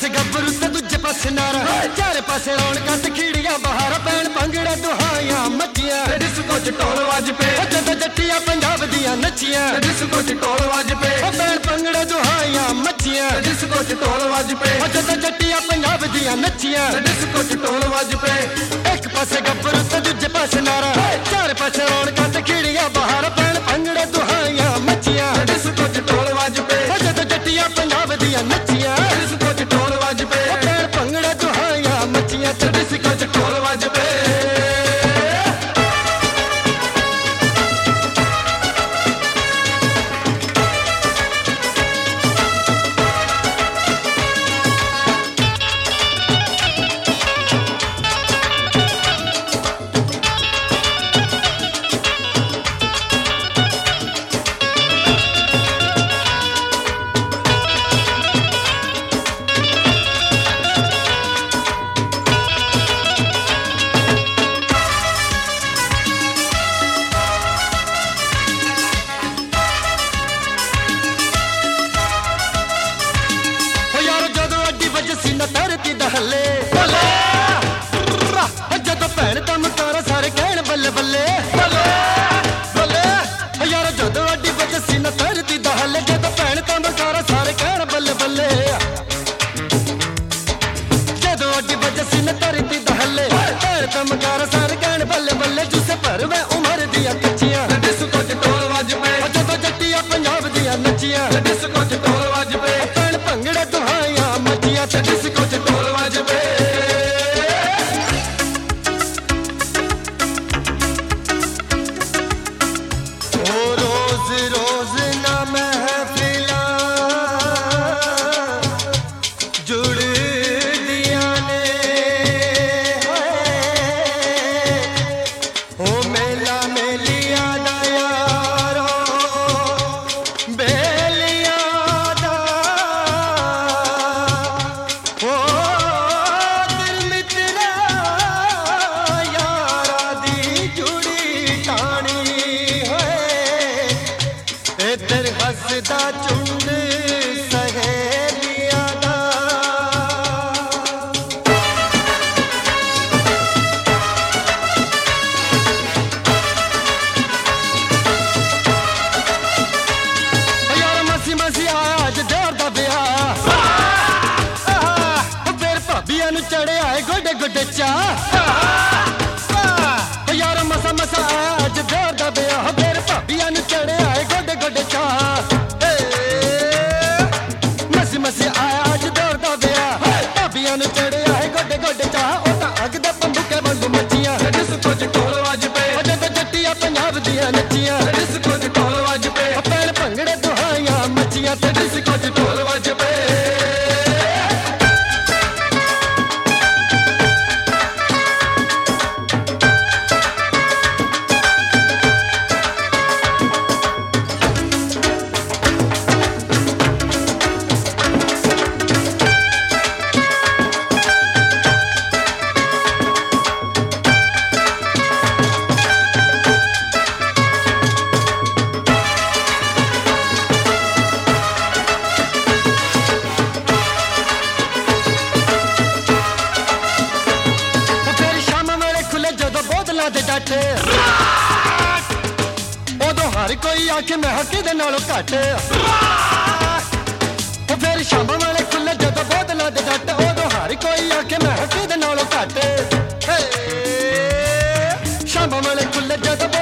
ਪਾਸੇ ਗੱਭਰੂ ਤੇ ਦੂਜੇ ਪਾਸੇ ਨਾਰਾ, ਚਾਰੇ ਪਾਸੇ ਰੌਣਕਾਂ ਤੇ ਖੀੜੀਆਂ ਬਹਾਰਾਂ, ਪੈਣ ਭੰਗੜਾ ਦੁਹਾਈਆਂ ਮੱਚੀਆਂ, ਡਿਸਕੋ ਚ ਢੋਲ ਵੱਜ ਪਏ, ਜਦੋਂ ਜੱਟੀਆਂ ਪੰਜਾਬ ਦੀਆਂ ਨੱਚੀਆਂ, ਡਿਸਕੋ ਚ ਢੋਲ ਵੱਜ ਪਏ, ਪੈਣ ਭੰਗੜਾ ਦੁਹਾਈਆਂ ਮੱਚੀਆਂ, ਡਿਸਕੋ ਚ ਢੋਲ ਵੱਜ ਪਏ, ਜਦੋਂ ਜੱਟੀਆਂ ਪੰਜਾਬ ਦੀਆਂ ਨੱਚੀਆਂ, ਡਿਸਕੋ ਚ ਢੋਲ ਵੱਜ ਪਏ। ਇੱਕ ਪਾਸੇ ਗੱਭਰੂ ਤੇ ਦੂਜੇ ਪਾਸੇ ਨਾਰਾ, ਚਾਰੇ ਪਾਸੇ ਰੌਣਕਾਂ ਤੇ ਖੀੜੀਆਂ ਬਹਾਰਾਂ, ਪੈਣ ਭੰਗੜਾ ਦੁਹਾਈਆਂ ਮੱਚੀਆਂ, ਡਿਸਕੋ ਚ ਢੋਲ ਵੱਜ ਪਏ, ਜਦੋਂ ਜੱਟੀਆਂ ਪੰਜਾਬ ਦੀਆਂ ਨੱਚੀਆਂ, ਡਿਸਕੋ ਚ ਢੋਲ ਵੱਜ ਪਏ, ਪੈਣ ਭੰਗੜਾ ਦੁਹਾਈਆਂ ਮੱਚੀਆਂ, ਡਿਸਕੋ ਚ ਢੋਲ ਵੱਜ ਪਏ। ਧਰਤੀ ਦਾ ਹੱਲੇ ਜਦੋਂ ਭੈਣ ਦਾ ਮਕਾਰਾ ਸਾਰੇ ਕਹਿਣ ਬੱਲੇ ਬੱਲੇ ਬੱਲੇ, ਯਾਰ ਜਦੋਂ ਅੱਡੀ ਵੱਜਸੀ ਨਾ ਧਰਤੀ ਦਾ ਹੱਲੇ, ਜਦੋਂ ਭੈਣ ਦਾ ਮਕਾਰਾ ਸਾਰੇ ਕਹਿਣ ਬੱਲੇ ਬੱਲੇ, ਜਦੋਂ ਅੱਡੀ ਵੱਜਸੀ ਨਾ ਧਰਤੀ ਦਾ ਹੱਲੇ, ਭੈਣ ਦਾ ਮਕਾਰਾ ਸਾਰੇ ਕਹਿਣ ਬੱਲੇ ਬੱਲੇ, ਜੁਸੇ ਭਰਵੇਂ ਉਮਰ ਦੀਆਂ ਕੱਚੀਆਂ, ਡਿਸਕੋ ਚ ਢੋਲ ਵੱਜ ਪਏ, ਜਦੋਂ ਜੱਟੀਆਂ ਪੰਜਾਬ ਦੀਆਂ ਨੱਚੀਆਂ, ਡਿਸਕੋ ਚ ਢੋਲ ਵੱਜ ਪਏ, ਭੈਣ ਭੰਗੜਾ ਦੁਹਾਈਆਂ ਮੱਚੀਆਂ, ਡਿਸਕੋ ਚ ਢੋਲ ਵੱਜ ਪਏ। ਹੱਸਦਾ ਝੁੰਡ ਸਹੇਲੀਆਂ ਦਾ, ਯਾਰ ਮਸੀ ਮਸੀ ਆਇਆ ਅੱਜ ਦੇਰ ਦਾ ਵਿਆਹ, ਫਿਰ ਭਾਬੀਆਂ ਨੂੰ ਚੜਿਆ ਏ ਗੋਡੇ ਗੋਡੇ ਚਾਹ, ਯਾਰ ਮਸਾ ਮਸਾ ਆਇਆ ਅੱਜ ਦੇਰ ਦਾ ਵਿਆਹ, ਫਿਰ ਭਾਬੀਆਂ ਨੂੰ ਚੜਿਆ ਏ ਗੋਡੇ ਗੋਡੇ ਚਾਹ, ਮਸੇ ਆਇਆ ਅੱਜ ਦੌਰ ਦਾ ਵਿਆਹ, ਭਾਬੀਆਂ ਨੂੰ ਚੜਿਆ ਹੈ ਗੋਡੇ ਗੋਡੇ ਚਾਹ, ਉਹ ਤਾਂ ਅੱਗ ਦੇ ਪੰਦੂਕੇ ਵਾਂਗੂ ਮੱਚੀਆਂ, ਡਿਸਕੋ ਚ ਢੋਲ ਵੱਜ ਪਏ, ਜਦੋਂ ਜੱਟੀਆਂ ਪੰਜਾਬ ਦੀਆਂ ਨੱਚੀਆਂ, ਡਿਸਕੋ ਚ ਢੋਲ ਵੱਜ ਪਏ, ਪੈਣ ਭੰਗੜੇ ਦੁਹਾਈਆਂ ਮੱਚੀਆਂ, ਤੇ ਡਿਸਕੋ ਚ ਢੋਲ ਵੱਜ ਪਏ। ਦੇ ਡੱਟ, ਉਦੋਂ ਹਰ ਕੋਈ ਆਖੇ ਮੈਂ ਹੱਕੇ ਦੇ ਨਾਲੋਂ ਘੱਟ, ਫਿਰ ਸ਼ਾਮਾਂ ਵਾਲੇ ਖੁੱਲੇ ਜਦੋਂ ਬੋਤਲਾਂ ਦੇ ਡੱਟ, ਉਦੋਂ ਹਰ ਕੋਈ ਆਖੇ ਮੈਂ ਹੱਕੇ ਦੇ ਨਾਲੋਂ ਘੱਟ, ਸ਼ਾਮਾਂ ਵਾਲੇ ਖੁੱਲੇ ਜਦੋਂ